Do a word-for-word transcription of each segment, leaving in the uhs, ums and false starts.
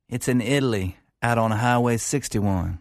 It's in Italy, out on Highway sixty-one.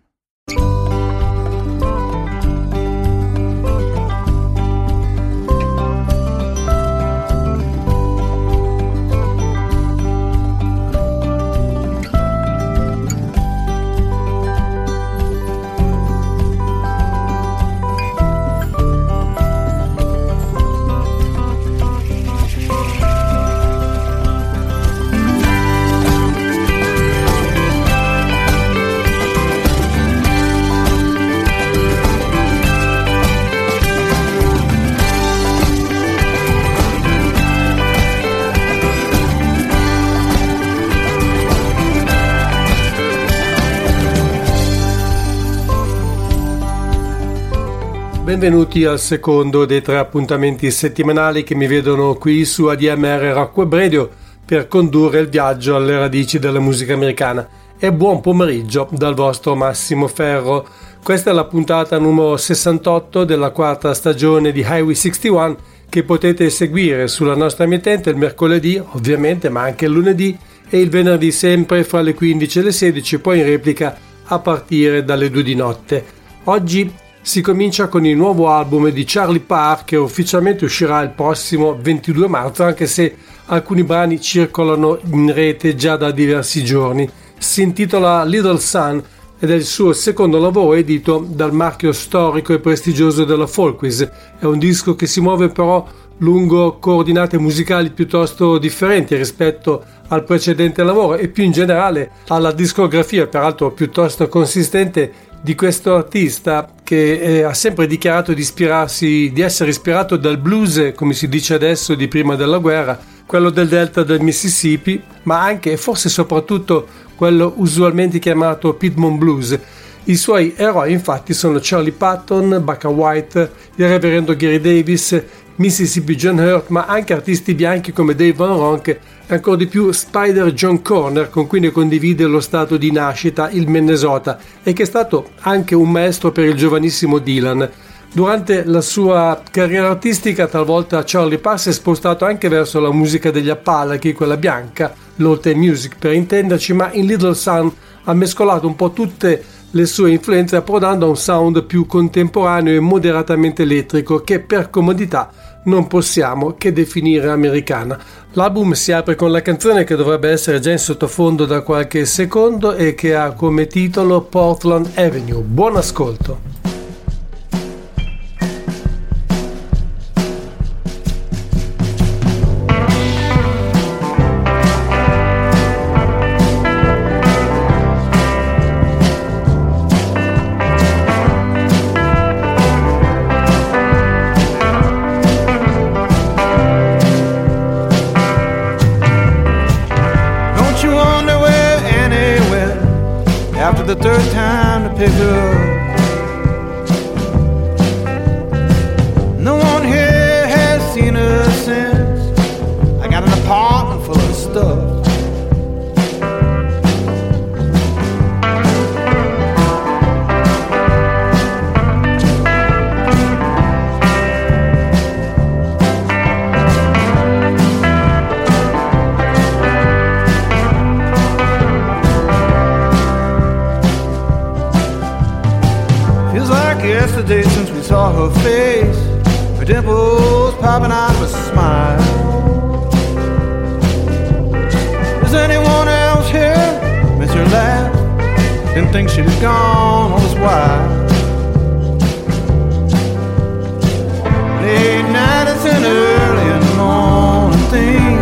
Benvenuti al secondo dei tre appuntamenti settimanali che mi vedono qui su A D M R Rock Web Radio per condurre il viaggio alle radici della musica americana. E buon pomeriggio dal vostro Massimo Ferro. Questa è la puntata numero sessantotto della quarta stagione di Highway sessantuno che potete seguire sulla nostra emittente il mercoledì, ovviamente, ma anche il lunedì e il venerdì sempre fra le quindici e le sedici, poi in replica a partire dalle due di notte. Oggi si comincia con il nuovo album di Charlie Parr che ufficialmente uscirà il prossimo ventidue marzo, anche se alcuni brani circolano in rete già da diversi giorni. Si intitola Little Sun ed è il suo secondo lavoro edito dal marchio storico e prestigioso della Folkways. È un disco che si muove però lungo coordinate musicali piuttosto differenti rispetto al precedente lavoro e più in generale alla discografia, peraltro piuttosto consistente, di questo artista che eh, ha sempre dichiarato di ispirarsi, di essere ispirato dal blues, come si dice adesso, di prima della guerra, quello del delta del Mississippi, ma anche e forse soprattutto quello usualmente chiamato Piedmont Blues. I suoi eroi infatti sono Charlie Patton, Bacca White, il reverendo Gary Davis, Mississippi John Hurt, ma anche artisti bianchi come Dave Van Ronk e ancora di più Spider John Corner, con cui ne condivide lo stato di nascita, il Minnesota, e che è stato anche un maestro per il giovanissimo Dylan. Durante la sua carriera artistica talvolta Charlie Parr si è spostato anche verso la musica degli Appalachi, quella bianca, l'old music per intenderci, ma in Little Sun ha mescolato un po' tutte le sue influenze approdando a un sound più contemporaneo e moderatamente elettrico che per comodità non possiamo che definire americana. L'album si apre con la canzone che dovrebbe essere già in sottofondo da qualche secondo e che ha come titolo Portland Avenue. Buon ascolto! The third time to pick up. No one here has seen her since. I got an apartment full of stuff. Yesterday since we saw her face, her dimples popping out of a smile. Is anyone else here? Miss her laugh. Didn't think she was gone all this while. Late night, it's an early in the morning thing.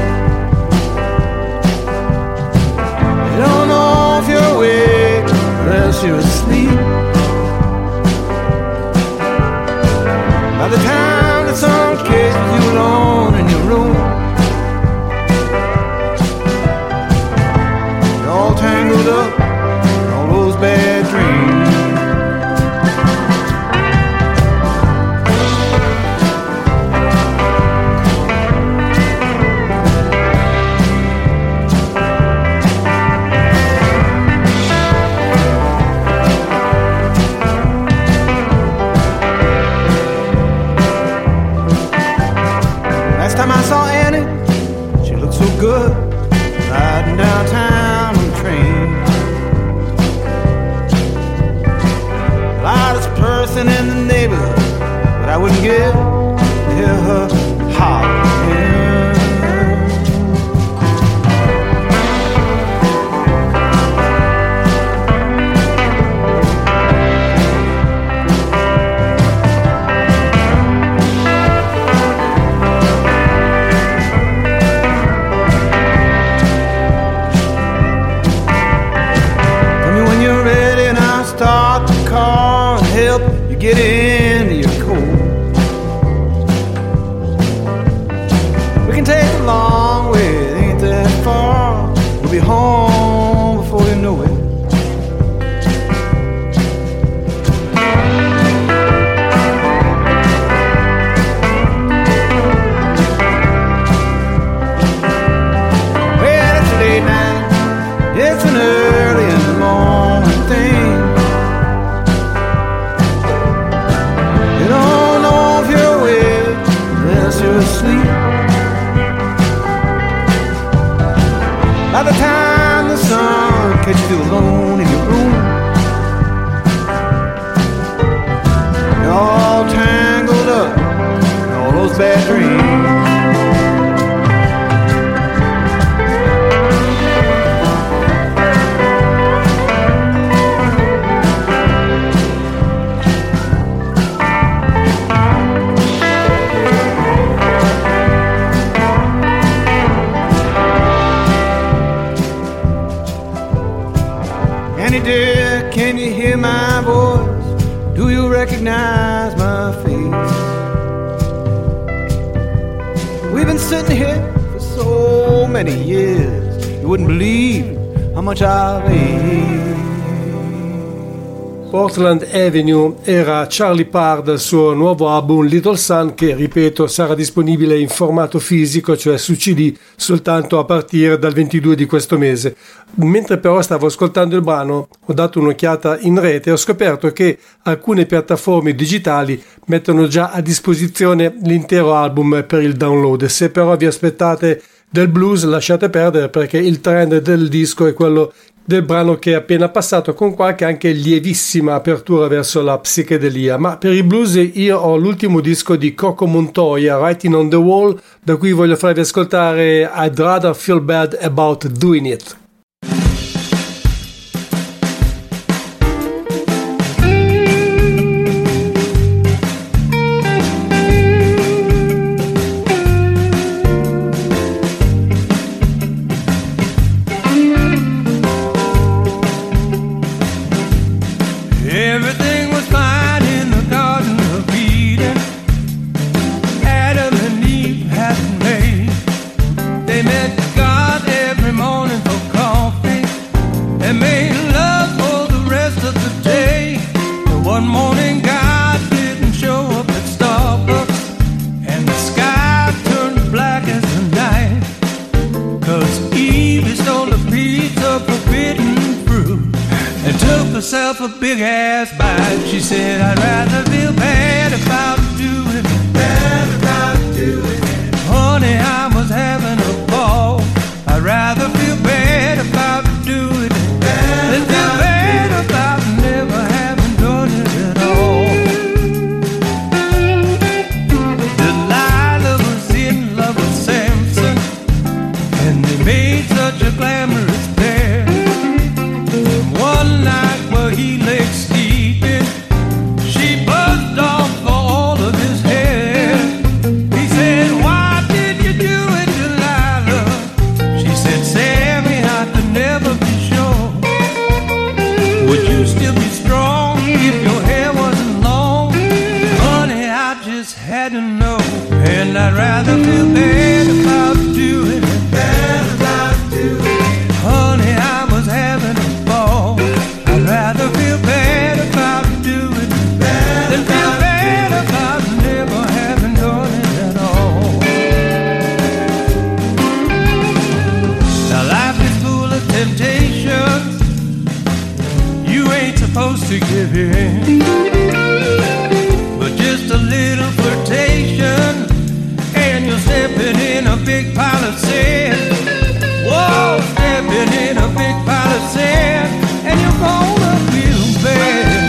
You don't know if you're awake or else you're asleep. By the time the sun kisses you alone in your room, you're all tangled up in all those bad dreams. get into your coat. We can take a long way, it ain't that far. We'll be home before you know it. Well, it's late night, it's an early in the morning thing. You don't know if you're awake unless you're asleep. By the time the sun catches you alone in your room, you're all tangled up in all those bad dreams. Dear, can you hear my voice? Do you recognize my face? We've been sitting here for so many years, you wouldn't believe how much I've aged. Portland Avenue era Charlie Parr del suo nuovo album Little Sun, che ripeto sarà disponibile in formato fisico, cioè su C D, soltanto a partire dal ventidue di questo mese. Mentre però stavo ascoltando il brano ho dato un'occhiata in rete e ho scoperto che alcune piattaforme digitali mettono già a disposizione l'intero album per il download. Se però vi aspettate del blues lasciate perdere, perché il trend del disco è quello del brano che è appena passato, con qualche anche lievissima apertura verso la psichedelia. Ma per i blues io ho l'ultimo disco di Coco Montoya, Writing on the Wall, da cui voglio farvi ascoltare I'd Rather Feel Bad About Doing It. A big ass bite. She said, I'd rather feel bad about doing it, bad about doing it. Honey, I was having a ball. I'd rather feel bad about doing it, bad than feel bad about never having done it at all. Delilah was in love with Samson, and they made such a glamorous pair. One night where he lay sleeping, she buzzed off all of his hair. He said, why did you do it, Delilah? She said, Sammy, I could never be sure. Would you still be strong if your hair wasn't long? Honey, I just had to know. And I'd rather feel bad about doing it, bad about doing it. Honey, I was having a ball. I'd rather feel bad about doing it, bad than feel bad about never having done it at all. Now life is full of temptations. You ain't supposed to give in, but just a little flirtation and you're stepping in a big pile of sand. Whoa, stepping in a big pile of sand, and you're gonna feel bad.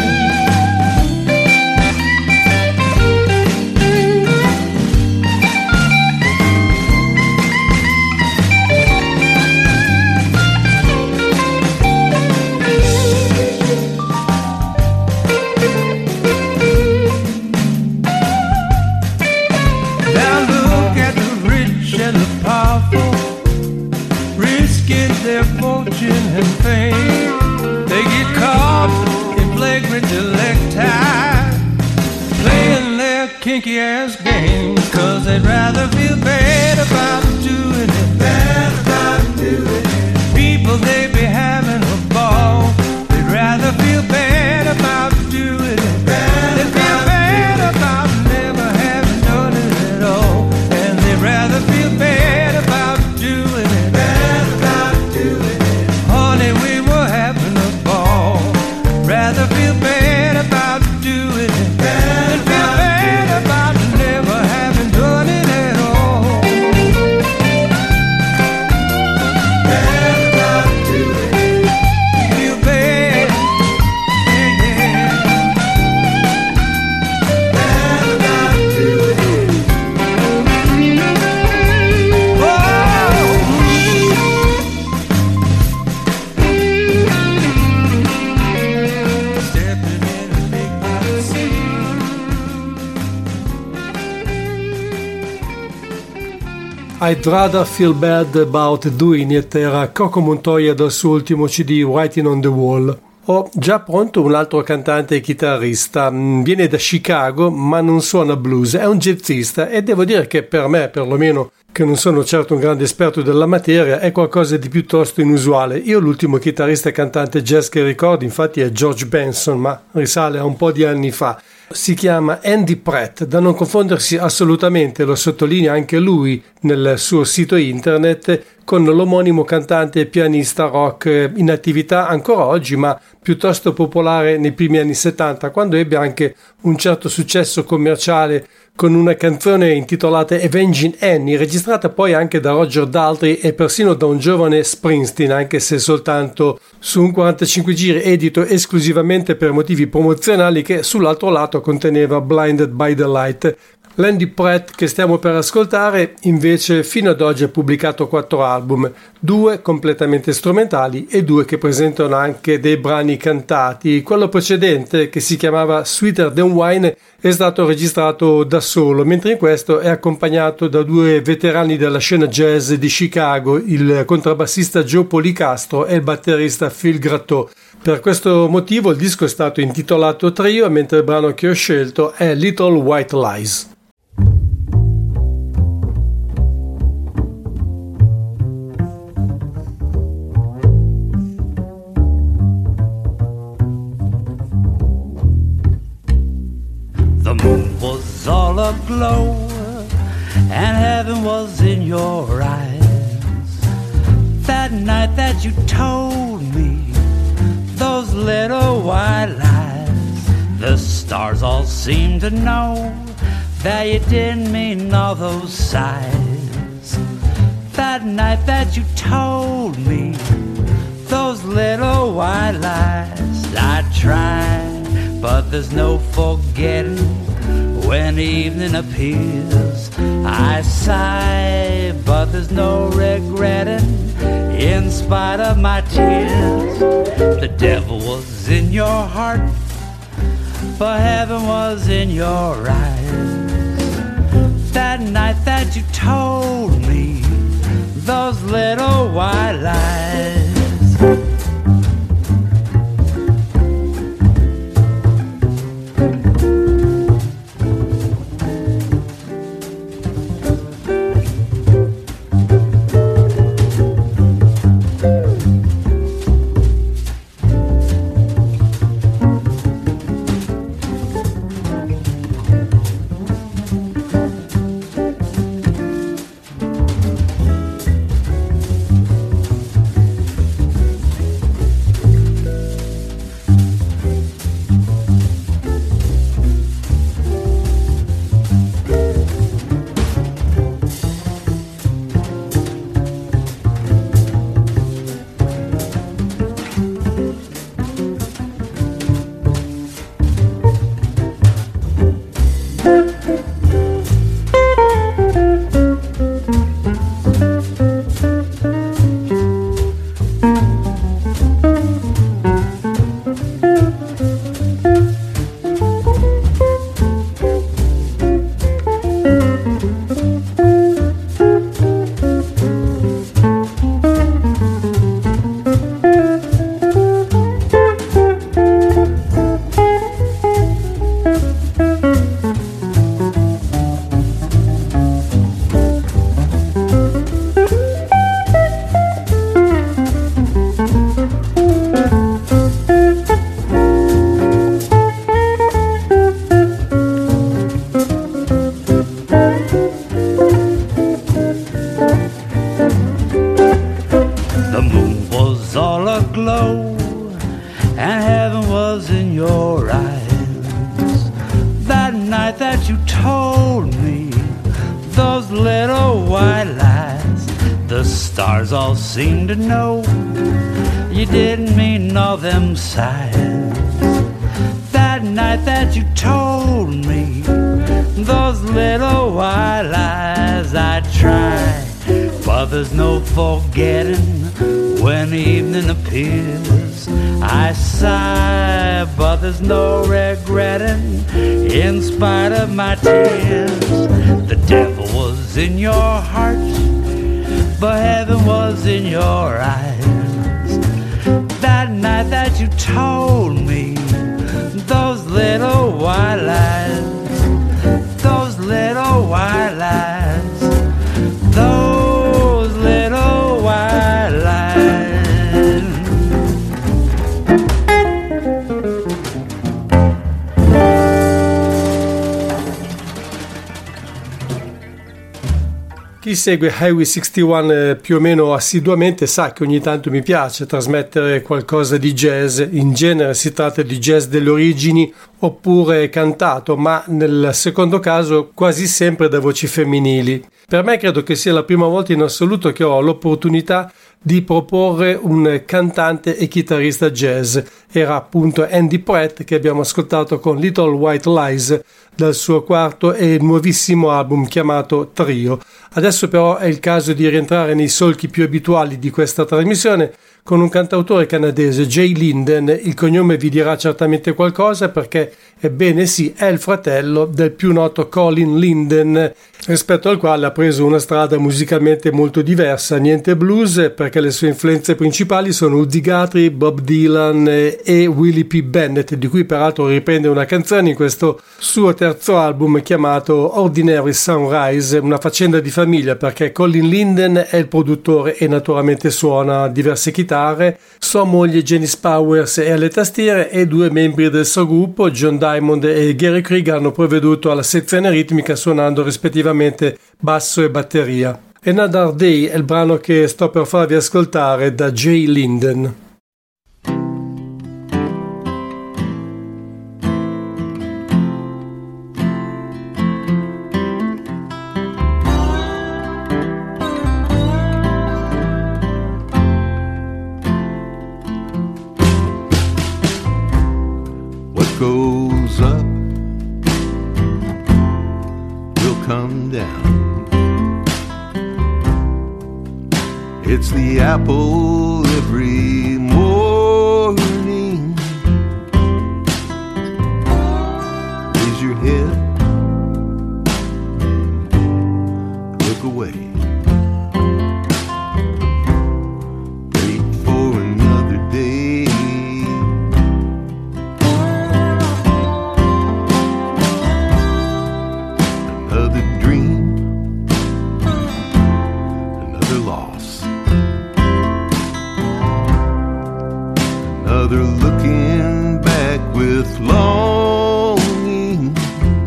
Now look at the rich and the powerful, risking their fortune and fame. They get caught in flagrant neglect, kinky ass game, cause they'd rather feel bad about doing it, bad about doing it. People, they be having a ball, they'd rather feel bad about doing it, bad they'd feel bad about never having done it at all, and they'd rather feel bad about doing it, bad about doing it. Honey, we were having a ball, rather feel bad about doing it, bad than feel bad about never having done it at all. Bad about doing it, feel bad, yeah, yeah. Bad about doing it. Oh, stepping in a big box scene. I'd Rather Feel Bad About Doing It era Coco Montoya dal suo ultimo C D Writing on the Wall. Ho già pronto un altro cantante e chitarrista, viene da Chicago ma non suona blues, è un jazzista e devo dire che per me, perlomeno, che non sono certo un grande esperto della materia, è qualcosa di piuttosto inusuale. Io l'ultimo chitarrista e cantante jazz che ricordo infatti è George Benson, ma risale a un po' di anni fa. Si chiama Andy Pratt, da non confondersi assolutamente, lo sottolinea anche lui nel suo sito internet, con l'omonimo cantante e pianista rock in attività ancora oggi, ma piuttosto popolare nei primi anni settanta, quando ebbe anche un certo successo commerciale con una canzone intitolata Avenging Annie, registrata poi anche da Roger Daltrey e persino da un giovane Springsteen, anche se soltanto su un quarantacinque giri edito esclusivamente per motivi promozionali, che sull'altro lato conteneva Blinded by the Light. L'Andy Pratt che stiamo per ascoltare invece fino ad oggi ha pubblicato quattro album, due completamente strumentali e due che presentano anche dei brani cantati. Quello precedente, che si chiamava Sweeter Than Wine, è stato registrato da solo, mentre in questo è accompagnato da due veterani della scena jazz di Chicago, il contrabbassista Joe Policastro e il batterista Phil Gratteau. Per questo motivo il disco è stato intitolato Trio, mentre il brano che ho scelto è Little White Lies. The moon was all aglow, and heaven was in your eyes. That night that you told me those little white lies, the stars all seemed to know that you didn't mean all those sighs. That night that you told me those little white lies, I tried, but there's no forgetting when evening appears. I sigh, but there's no regretting in spite of my tears. The devil was in your heart, but heaven was in your eyes. That night that you told me those little white lies. glow, and heaven was in your eyes. That night that you told me those little white lies, the stars all seemed to know you didn't mean all them sighs. That night that you told me those little white lies, I tried, but there's no forgetting when evening appears. I sigh, but there's no regretting in spite of my tears. The devil was in your heart, but heaven was in your eyes. That night that you told me those little white lies, those little white lies, those little white lies. Chi segue Highway sessantuno eh, più o meno assiduamente sa che ogni tanto mi piace trasmettere qualcosa di jazz. In genere si tratta di jazz delle origini oppure cantato, ma nel secondo caso quasi sempre da voci femminili. Per me credo che sia la prima volta in assoluto che ho l'opportunità di proporre un cantante e chitarrista jazz. Era appunto Andy Pratt, che abbiamo ascoltato con Little White Lies dal suo quarto e nuovissimo album chiamato Trio. Adesso però è il caso di rientrare nei solchi più abituali di questa trasmissione con un cantautore canadese, Jay Linden. Il cognome vi dirà certamente qualcosa perché, ebbene sì, è il fratello del più noto Colin Linden, rispetto al quale ha preso una strada musicalmente molto diversa. Niente blues, perché le sue influenze principali sono Woody Guthrie, Bob Dylan e Willie P. Bennett, di cui peraltro riprende una canzone in questo suo terzo album chiamato Ordinary Sunrise, una faccenda di famiglia perché Colin Linden è il produttore e naturalmente suona diverse chitarre. Sua moglie Janice Powers è alle tastiere e due membri del suo gruppo, John Diamond e Gary Craig, hanno provveduto alla sezione ritmica suonando rispettivamente basso e batteria. Another Day è il brano che sto per farvi ascoltare da Jay Linden. Goes up will come down. It's the apple every morning. Raise your head, look away. Wait for another day. Another dream, another loss, another looking back with longing.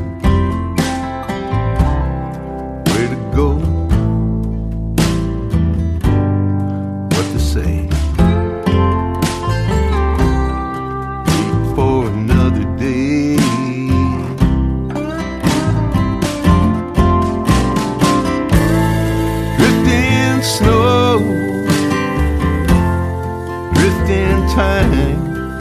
Where to go, what to say. Wait for another day. Snow, drifting time,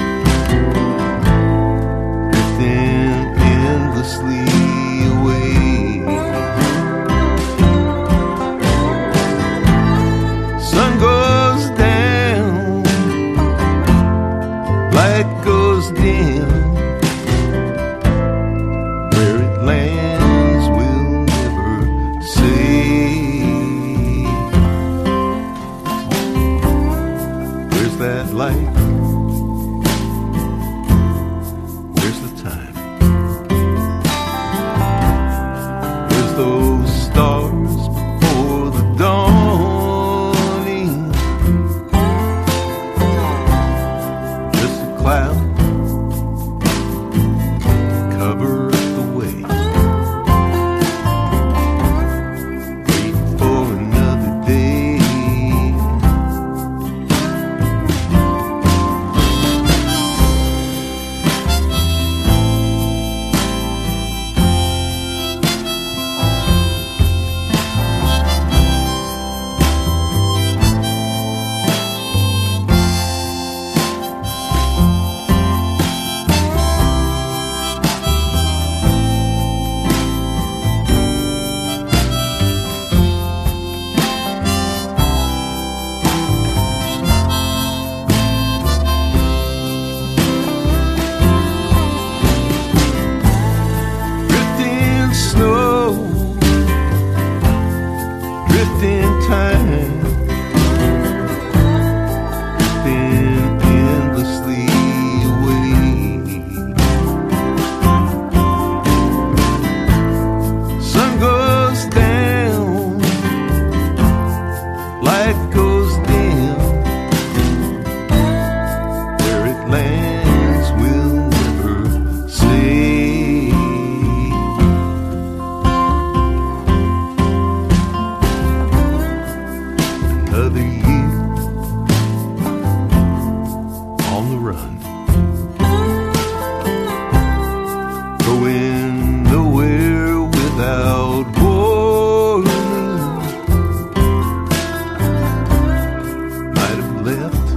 drifting endlessly away. Sun goes down, light goes dim. Where it lands we'll never say. That light, where's the time? Where's those stars before the dawning? Just a cloud to cover up the way. Wait for another day. lands will never stay. Another year on the run, going nowhere without warning. Might have left,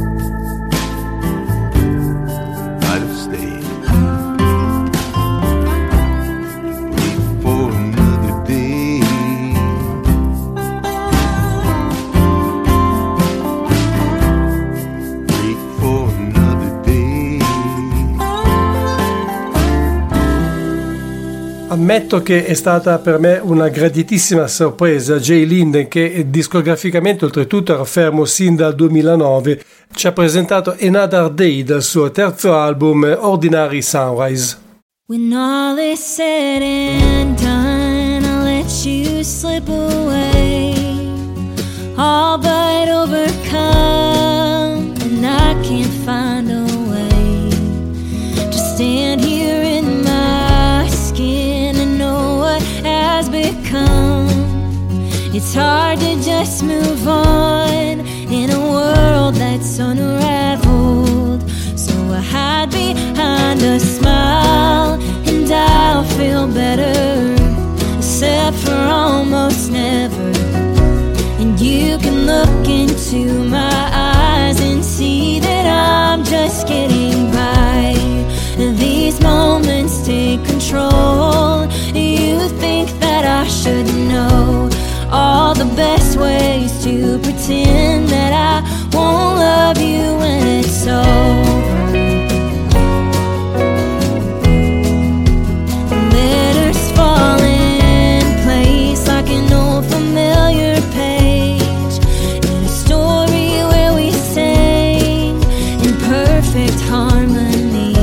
might have stayed. Wait for another day. Wait for another day. Ammetto che è stata per me una graditissima sorpresa Jay Linden, che discograficamente oltretutto era fermo sin dal duemilanove, ci ha presentato Another Day dal suo terzo album Ordinary Sunrise. When all is said and done, I'll let you slip away, all but overcome, and I can't find a way to stand here in my skin and know what has become. It's hard to just move on in a world that's unraveled, so I hide behind a smile and I'll feel better, except for almost never. And you can look into my eyes and see that I'm just getting by. These moments take control. You think that I should know all the best ways to pretend that I won't love you when it's over. Letters fall in place like an old familiar page in a story where we sang in perfect harmonies.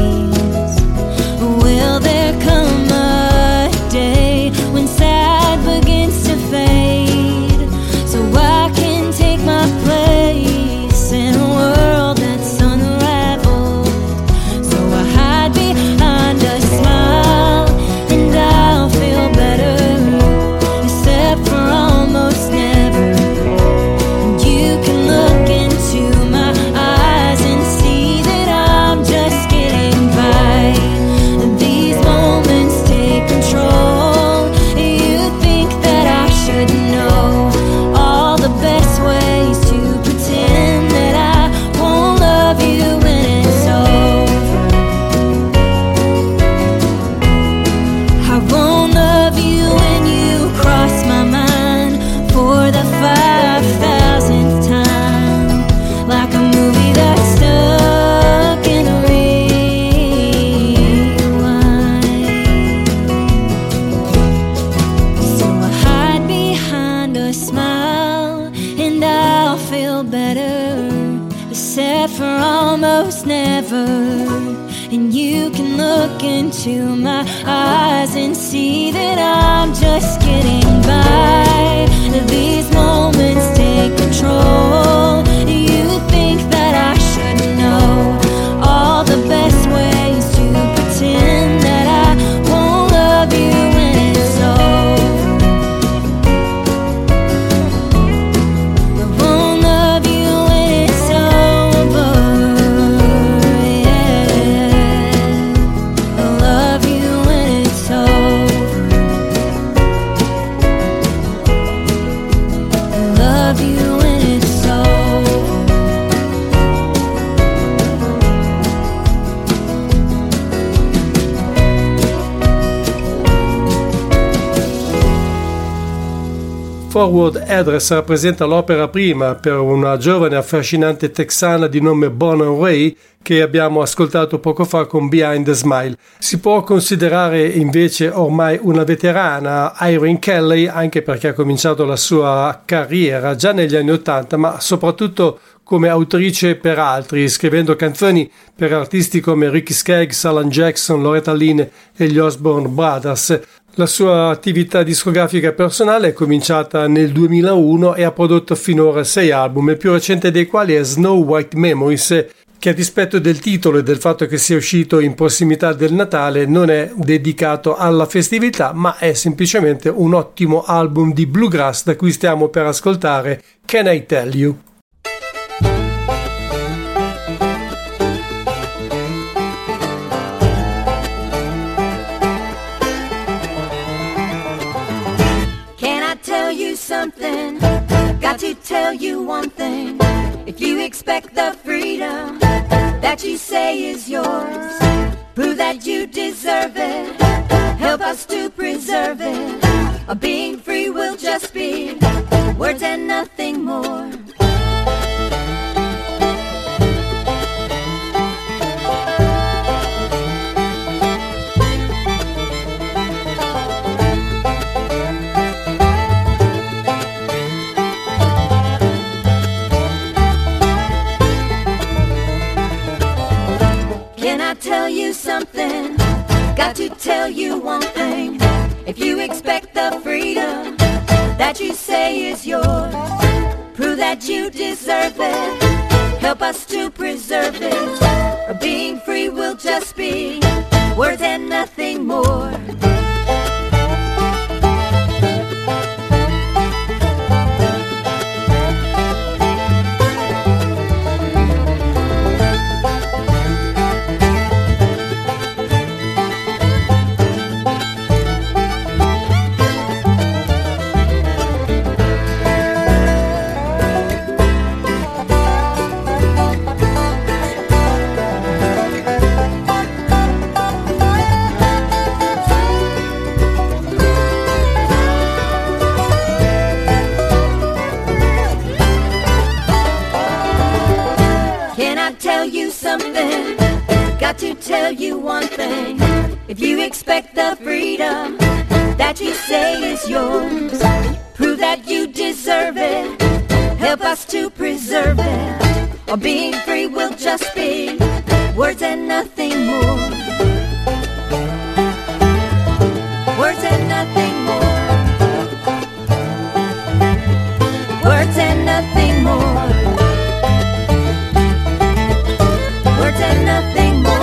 Will there come a day when sad begins to fade, so I can take my place in a world that's unraveled? So I hide behind a smile and I'll feel better, except for almost never. And you can look into my eyes and see that I'm just getting by. These moments take control. You think that I should know all the best ways to pretend that I won't love you when it's over. I won't love you when you cross my mind for the five thousandth time, like a movie that's stuck in a rewind. So I hide behind a smile and I'll feel better, except for almost never. And you can look into my eyes and see that I'm just getting by. These moments take control. You think that I should know all the best ways to pretend that I won't love you when it's over. I won't love you when it's over. Yeah, I love you when it's over. I love you when it's over. Forward Address rappresenta l'opera prima per una giovane affascinante texana di nome Bonan Ray, che abbiamo ascoltato poco fa con Behind the Smile. Si può considerare invece ormai una veterana Irene Kelly, anche perché ha cominciato la sua carriera già negli anni Ottanta, ma soprattutto come autrice per altri, scrivendo canzoni per artisti come Ricky Skaggs, Alan Jackson, Loretta Lynn e gli Osborne Brothers. La sua attività discografica personale è cominciata nel duemilauno e ha prodotto finora sei album, il più recente dei quali è Snow White Memories, che a dispetto del titolo e del fatto che sia uscito in prossimità del Natale non è dedicato alla festività, ma è semplicemente un ottimo album di bluegrass da cui stiamo per ascoltare Can I Tell You? Can I tell you something? Got to tell you one thing. If you expect the freedom that you say is yours, prove that you deserve it. Help us to preserve it. A being free will just be words and nothing more. Tell you something, got to tell you one thing. If you expect the freedom that you say is yours, prove that you deserve it. Help us to preserve it. Or being free will just be words and nothing more. Got to tell you one thing. If you expect the freedom that you say is yours, prove that you deserve it. Help us to preserve it. Or being free will just be words and nothing more. Words and nothing more. Words and nothing more. Words and nothing more.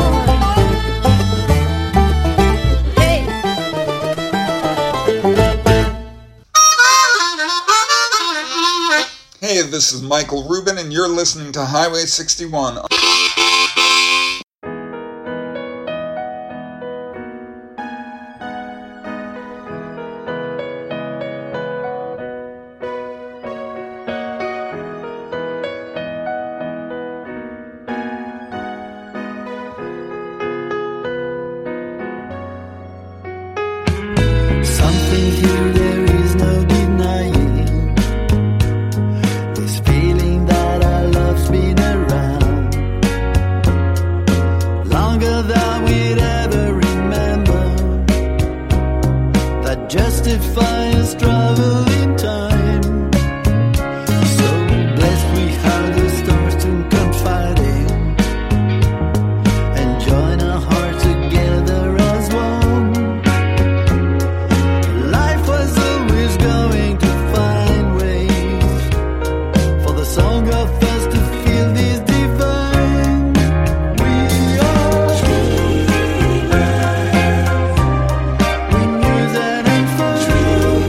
Hey. Hey, this is Michael Rubin, and you're listening to Highway sixty-one. True.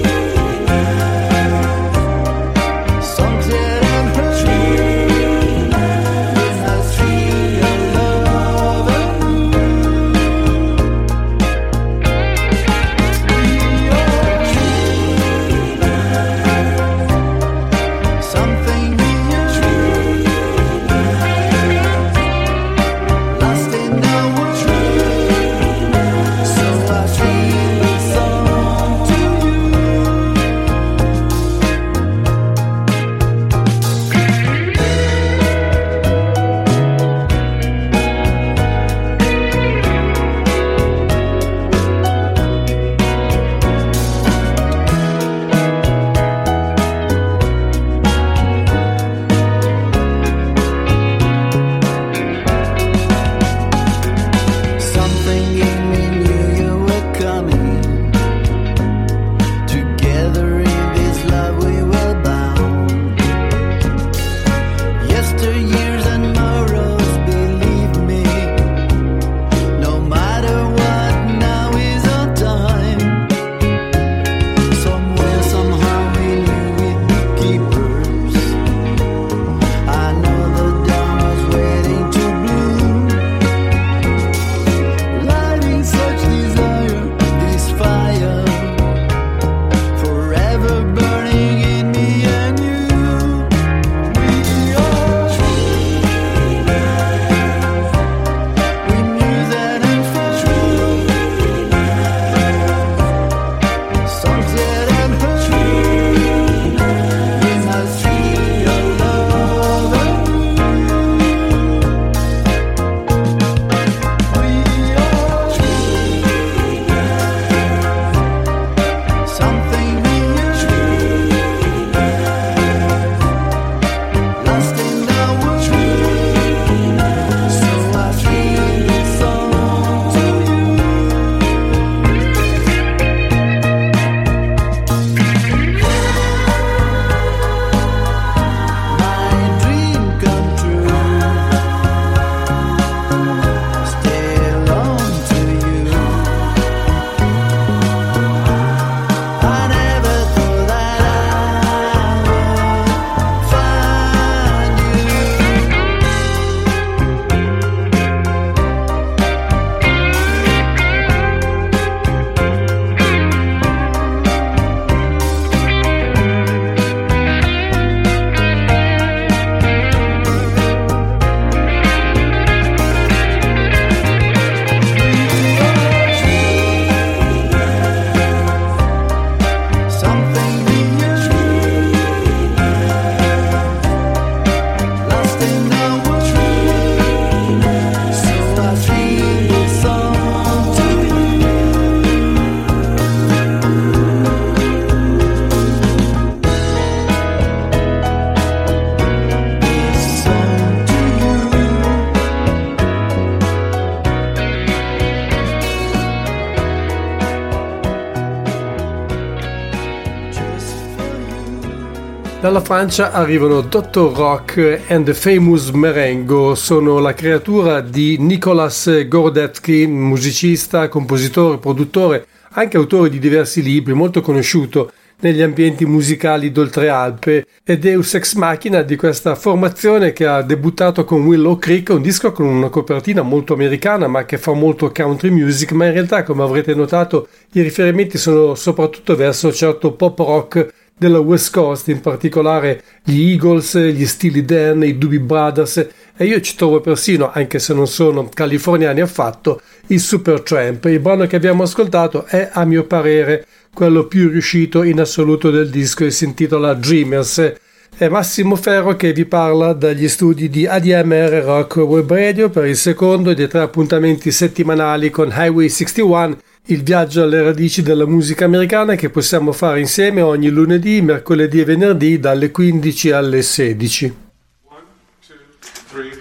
Dalla Francia arrivano doctor Rock and the Famous Merengo, sono la creatura di Nicolas Gordetsky, musicista, compositore, produttore, anche autore di diversi libri, molto conosciuto negli ambienti musicali d'Oltralpe, ed Deus ex machina di questa formazione che ha debuttato con Willow Creek, un disco con una copertina molto americana ma che fa molto country music, ma in realtà, come avrete notato, i riferimenti sono soprattutto verso certo pop rock della West Coast, in particolare gli Eagles, gli Steely Dan, i Doobie Brothers, e io ci trovo persino, anche se non sono californiani affatto, i Supertramp. Il brano che abbiamo ascoltato è, a mio parere, quello più riuscito in assoluto del disco e si intitola Dreamers. È Massimo Ferro che vi parla dagli studi di A D M R Rock Web Radio per il secondo dei tre appuntamenti settimanali con Highway sessantuno, il viaggio alle radici della musica americana che possiamo fare insieme ogni lunedì, mercoledì e venerdì dalle quindici alle sedici. One, two, three.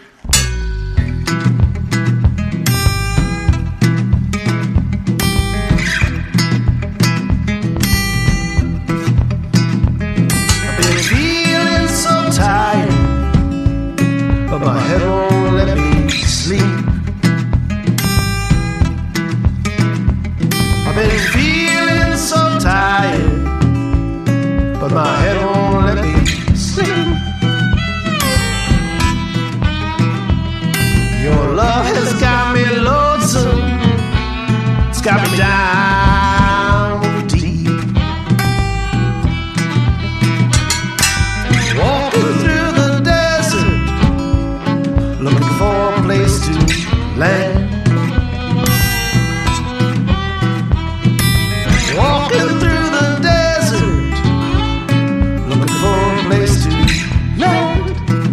My head won't let me sleep. I've been feeling so tired, but my head won't let me sleep. Your love has got me lonesome, it's got me down deep. Walking through the desert, looking for a place to land. Walking through the desert, looking for a place to land.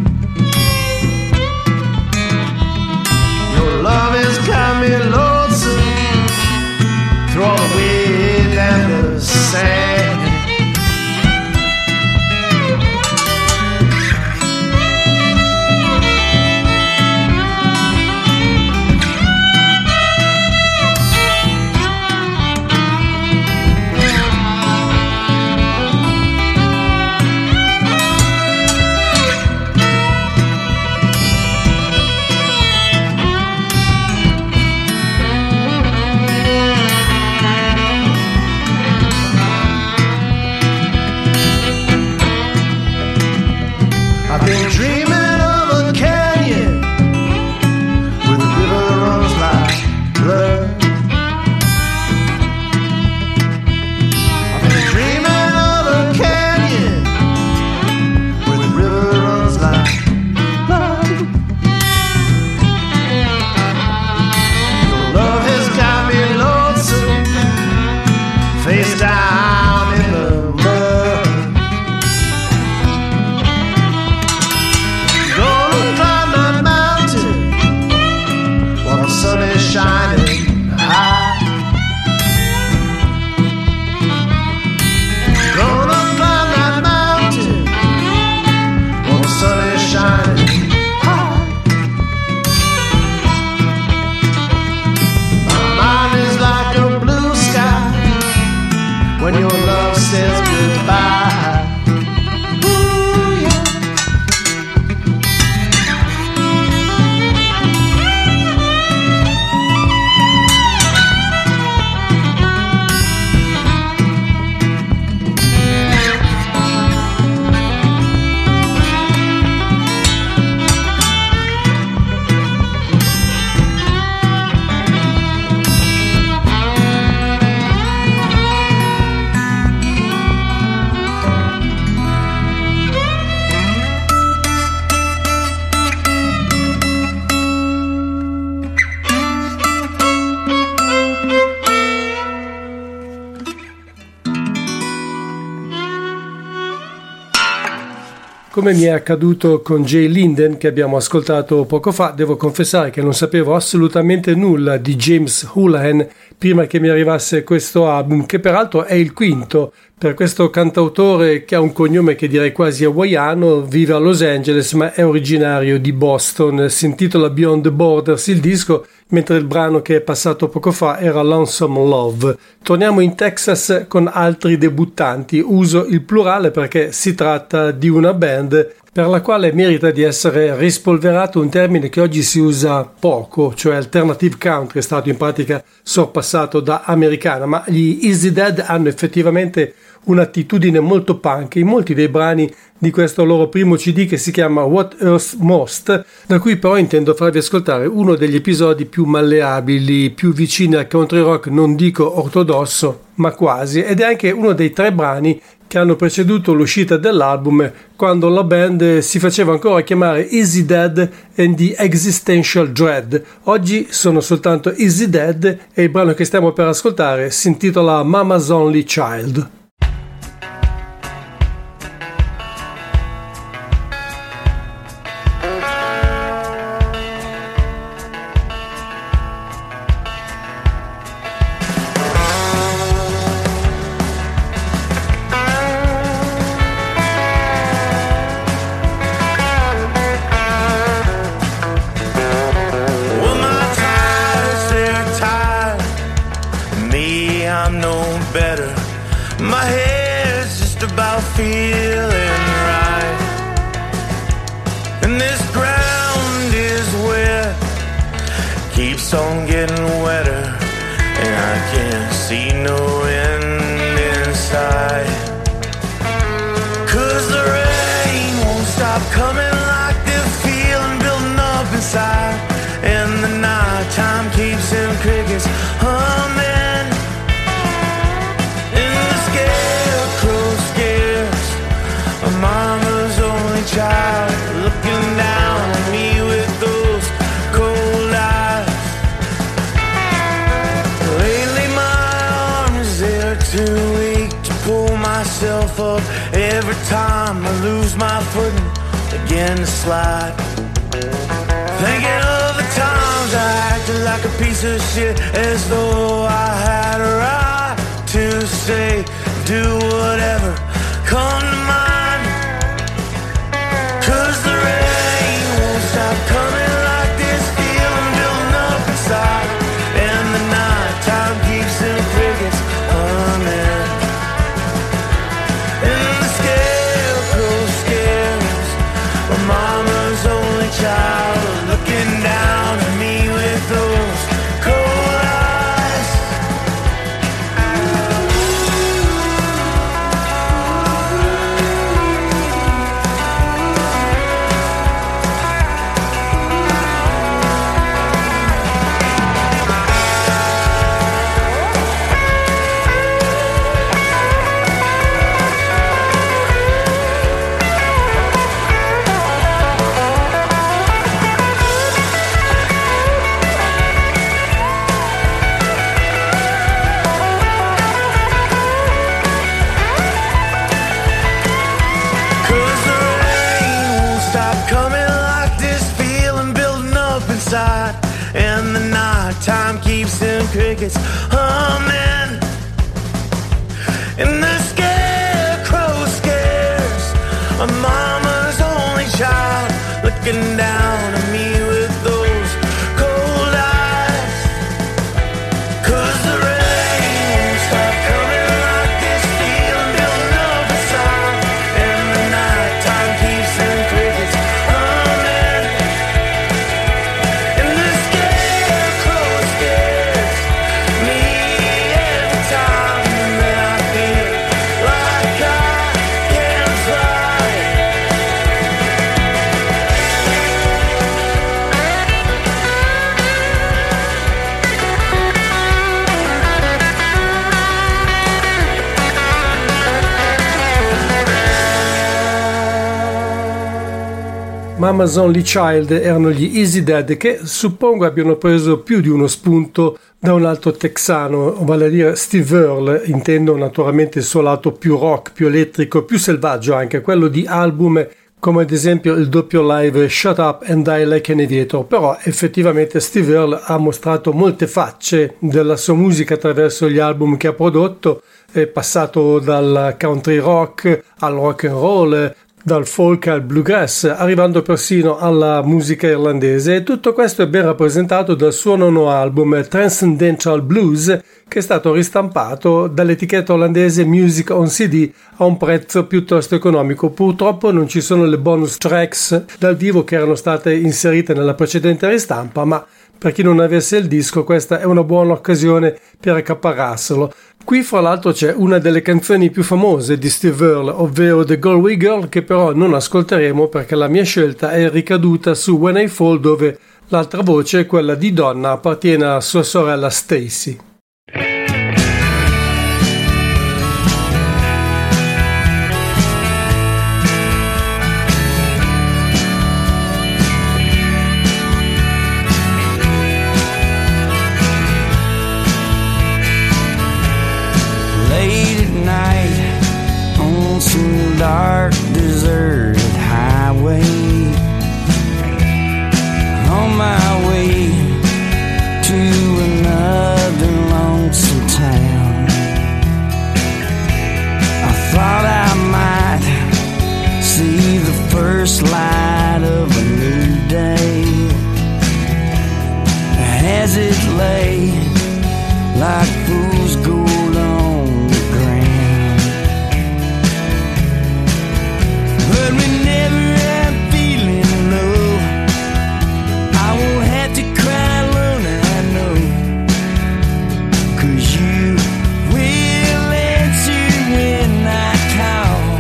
Your love has got me lonesome through all the wind and the sand. Come mi è accaduto con Jay Linden che abbiamo ascoltato poco fa, devo confessare che non sapevo assolutamente nulla di James Houlihan prima che mi arrivasse questo album, che peraltro è il quinto per questo cantautore che ha un cognome che direi quasi hawaiano, vive a Los Angeles ma è originario di Boston. Si intitola Beyond the Borders il disco, mentre il brano che è passato poco fa era Lonesome Love. Torniamo in Texas con altri debuttanti, uso il plurale perché si tratta di una band per la quale merita di essere rispolverato un termine che oggi si usa poco, cioè alternative country, è stato in pratica sorpassato da americana, ma gli Easy Dead hanno effettivamente un'attitudine molto punk in molti dei brani di questo loro primo C D che si chiama What Hurts Most, da cui però intendo farvi ascoltare uno degli episodi più malleabili, più vicini al country rock, non dico ortodosso, ma quasi, ed è anche uno dei tre brani che hanno preceduto l'uscita dell'album, quando la band si faceva ancora chiamare Easy Dead and the Existential Dread. Oggi sono soltanto Easy Dead e il brano che stiamo per ascoltare si intitola Mama's Only Child. Every time I lose my footing, begin to slide. Thinking of the times I acted like a piece of shit, as though I had a right to say, do whatever come to mind. 'Cause the rain won't stop coming like this, feeling building up inside, and the night time keeps them crickets humming. Mama's only child looking down at me with those cold eyes. And the night time keeps them crickets humming, and the scarecrow scares a mama's only child looking down at me with those cold eyes. 'Cause the rain won't stop coming like this, feeling building up inside, and the night time keeps them crickets humming, and the scarecrow scares me every time that I feel like I can fly. Mama's Only Child erano gli Easy Dead, che suppongo abbiano preso più di uno spunto da un altro texano, vale a dire Steve Earle. Intendo naturalmente il suo lato più rock, più elettrico, più selvaggio anche, quello di album come ad esempio il doppio live Shut Up and Die Like an Aviator. Però effettivamente Steve Earle ha mostrato molte facce della sua musica attraverso gli album che ha prodotto. è passato dal country rock al rock and roll, dal folk al bluegrass, arrivando persino alla musica irlandese, e tutto questo è ben rappresentato dal suo nono album Transcendental Blues, che è stato ristampato dall'etichetta olandese Music on C D a un prezzo piuttosto economico. Purtroppo non ci sono le bonus tracks dal vivo che erano state inserite nella precedente ristampa, ma per chi non avesse il disco questa è una buona occasione per accaparrarselo. Qui fra l'altro c'è una delle canzoni più famose di Steve Earle, ovvero The Galway Girl, che però non ascolteremo perché la mia scelta è ricaduta su When I Fall, dove l'altra voce, quella di Donna, appartiene a sua sorella Stacy. Dark deserted highway, on my way to another lonesome town. I thought I might see the first light of a new day, as it lay like fool's gold on the ground. But whenever I'm feeling low, I won't have to cry alone, I know, 'cause you will answer when I call.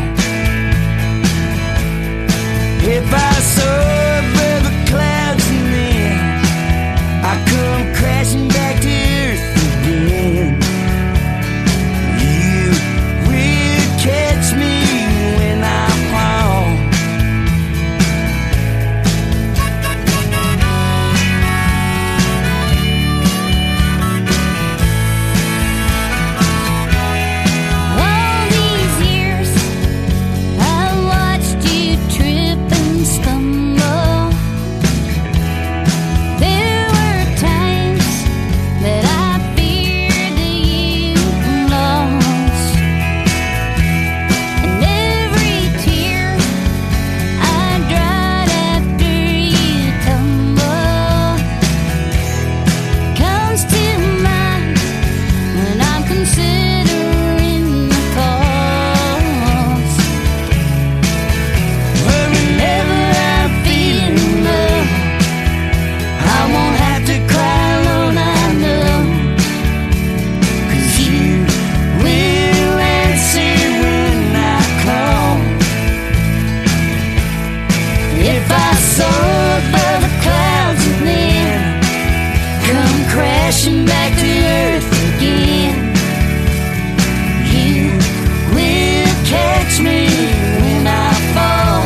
If I soar above the clouds and then I come crashing back to earth again, you will catch me when I fall. All these years I watched you trip and stumble. There were times that I feared that you lost, and every tear I dried after you tumble comes to mind when I'm considering the cost. But whenever I'm feeling low, I won't have to cry alone, I know, 'cause you will answer when I call. If I soar above the clouds and then come crashing back to earth again, you will catch me when I fall.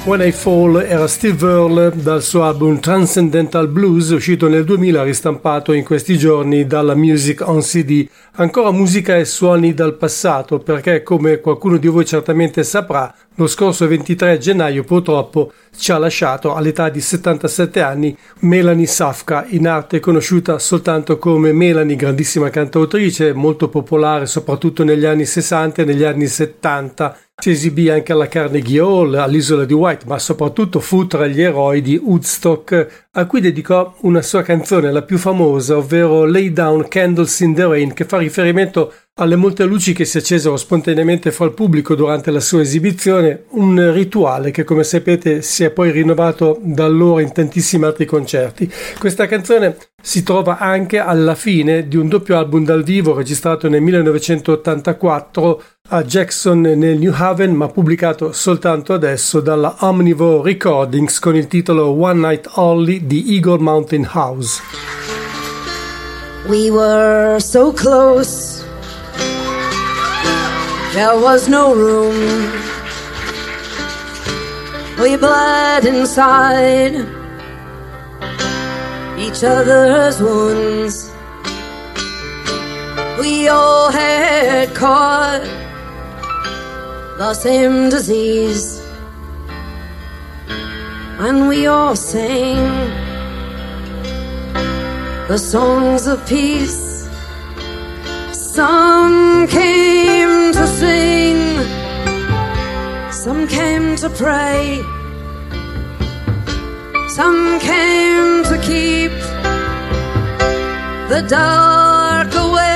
When I Fall era Steve Earle dal suo album Transcendental Blues, uscito nel duemila, ristampato in questi giorni dalla Music on C D. Ancora musica e suoni dal passato, perché come qualcuno di voi certamente saprà, lo scorso ventitré gennaio purtroppo ci ha lasciato all'età di settantasette anni Melanie Safka, in arte conosciuta soltanto come Melanie, grandissima cantautrice, molto popolare soprattutto negli anni sessanta e negli anni settanta. Si esibì anche alla Carnegie Hall, all'Isola di Wight, ma soprattutto fu tra gli eroi di Woodstock, a cui dedicò una sua canzone, la più famosa, ovvero Lay Down Candles in the Rain, che fa riferimento alle molte luci che si accesero spontaneamente fra il pubblico durante la sua esibizione, un rituale che, come sapete, si è poi rinnovato da allora in tantissimi altri concerti. Questa canzone si trova anche alla fine di un doppio album dal vivo registrato nel millenovecentottantaquattro a Jackson nel New Haven, ma pubblicato soltanto adesso dalla Omnivore Recordings con il titolo One Night Only di Eagle Mountain House. We were so close, there was no room, we bled inside each other's wounds. We all had caught the same disease, and we all sang the songs of peace. Some came to sing, some came to pray, some came to keep the dark away.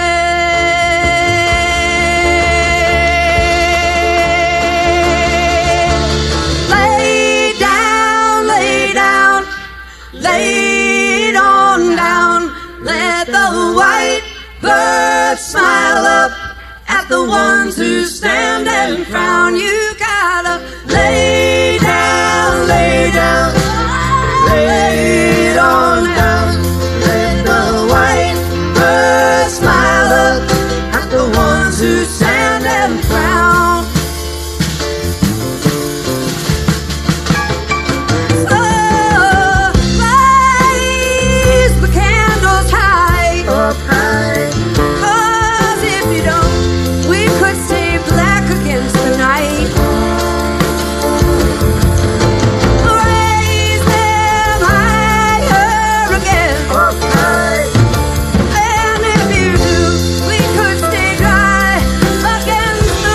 Lay down, lay down, lay it on down. Let the white birds smile up at the ones who stand and frown. You gotta lay down, lay down, lay it on down. Let the white birds smile up at the ones who stand and frown. So raise the candles high, up high. 'Cause if you don't, we could stay black against the night. Raise them higher again, up high. And if you do, we could stay dry against the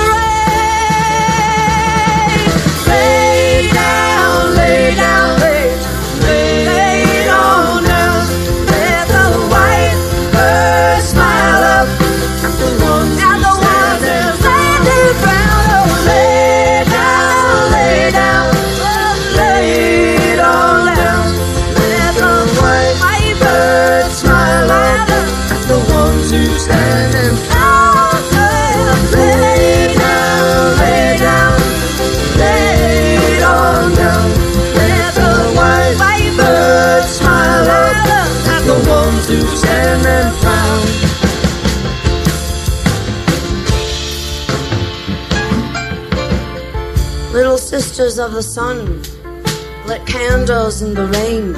rain. Lay down, lay down, lay, lay it on down. Let the white birds smile up at the ones who stand and frown. Oh, lay down, lay down, lay it on down. Let the white birds smile up at the ones who stand and frown. Lay down, lay down, lay it on down. Let the white birds smile up at the ones who stand and frown. Little sisters of the sun, lit candles in the rain,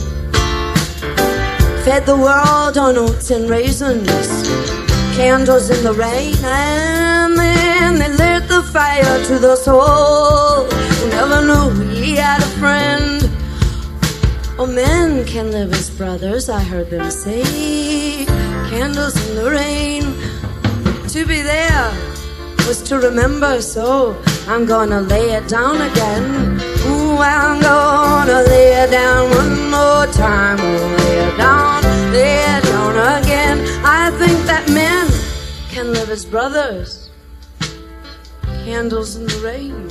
fed the world on oats and raisins, candles in the rain, and then they lit the fire to the soul who never knew he had a friend. Oh, men can live as brothers, I heard them say, candles in the rain. To be there was to remember, so I'm gonna lay it down again. Ooh, I'm gonna lay it down one more time. Oh, lay it down, lay it down again. I think that men can live as brothers, candles in the rain.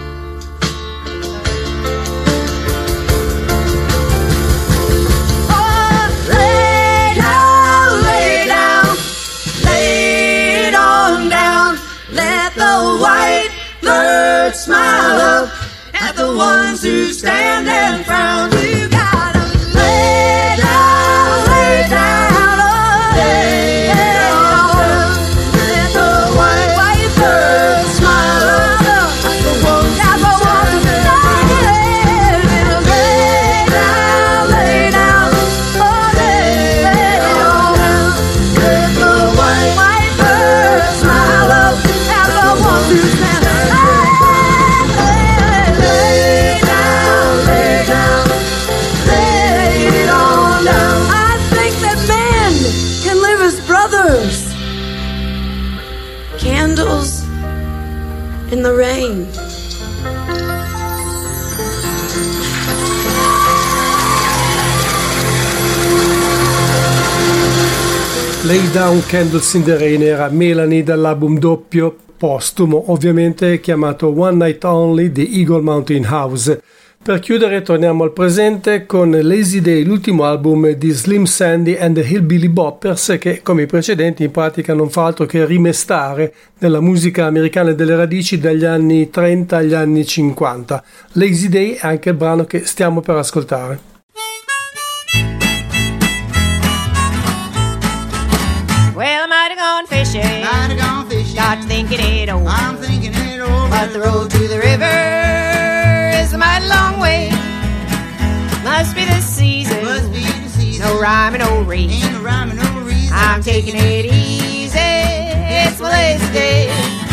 Oh, lay down, lay down, lay it on down. Let the white birds smile up at the ones who stand and frown. You gotta lay down, lay down, oh, lay down. Let the white, white birds smile up at the Lay Down Candles in the Rain era Melanie dall'album doppio postumo, ovviamente chiamato One Night Only di Eagle Mountain House. Per chiudere torniamo al presente con Lazy Day, l'ultimo album di Slim Sandy and the Hillbilly Boppers, che come i precedenti in pratica non fa altro che rimestare nella musica americana delle radici dagli anni trenta agli anni cinquanta. Lazy Day è anche il brano che stiamo per ascoltare. Well, I might have gone fishing, might have gone fishing. Got to thinking it over. I'm thinking it over. But the road to the river is a mighty long way. Must be the season. Must be the season. No rhyme and no reason. Ain't no rhyme and no reason. I'm taking it easy. It's my lazy day.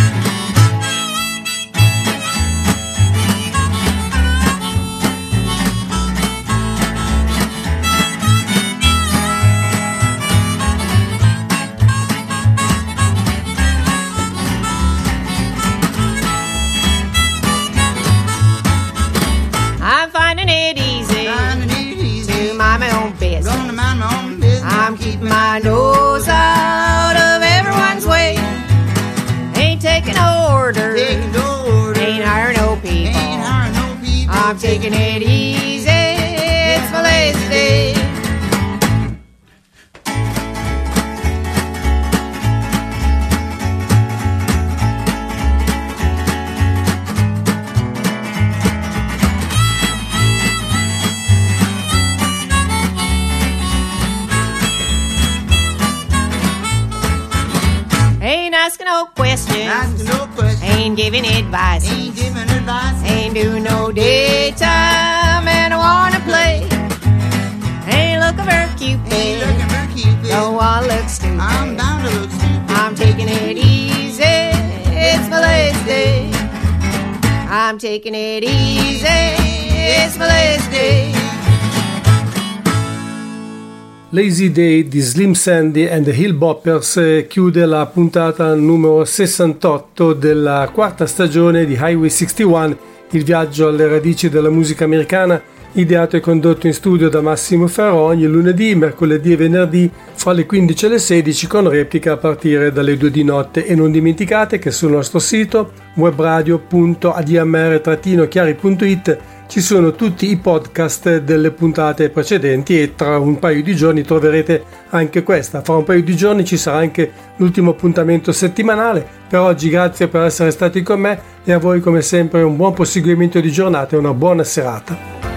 I'm finding it easy, Finding it easy. to mind my own business. Gonna mind my own business. I'm keeping my nose out of everyone's way. Ain't taking orders, Taking no orders. ain't hiring no people. Ain't hiring no people. I'm taking it easy, it's my lazy day. Ain't asking no questions, Asking no questions. ain't giving advice, Ain't giving advice. ain't doing no daytime, and I wanna play. Ain't looking for Cupid, Ain't looking for Cupid. don't wanna look stupid. I'm down to look stupid. I'm taking it easy, it's my lazy day. I'm taking it easy, it's my lazy day. Lazy Day di Slim Sandy and the Hill Boppers chiude la puntata numero sessantotto della quarta stagione di Highway sessantuno, il viaggio alle radici della musica americana, ideato e condotto in studio da Massimo Ferro ogni lunedì, mercoledì e venerdì fra le quindici e le sedici, con replica a partire dalle due di notte. E non dimenticate che sul nostro sito webradio punto a d m r chiari punto i t ci sono tutti i podcast delle puntate precedenti e tra un paio di giorni troverete anche questa. Fra un paio di giorni ci sarà anche l'ultimo appuntamento settimanale. Per oggi grazie per essere stati con me e a voi come sempre un buon proseguimento di giornata e una buona serata.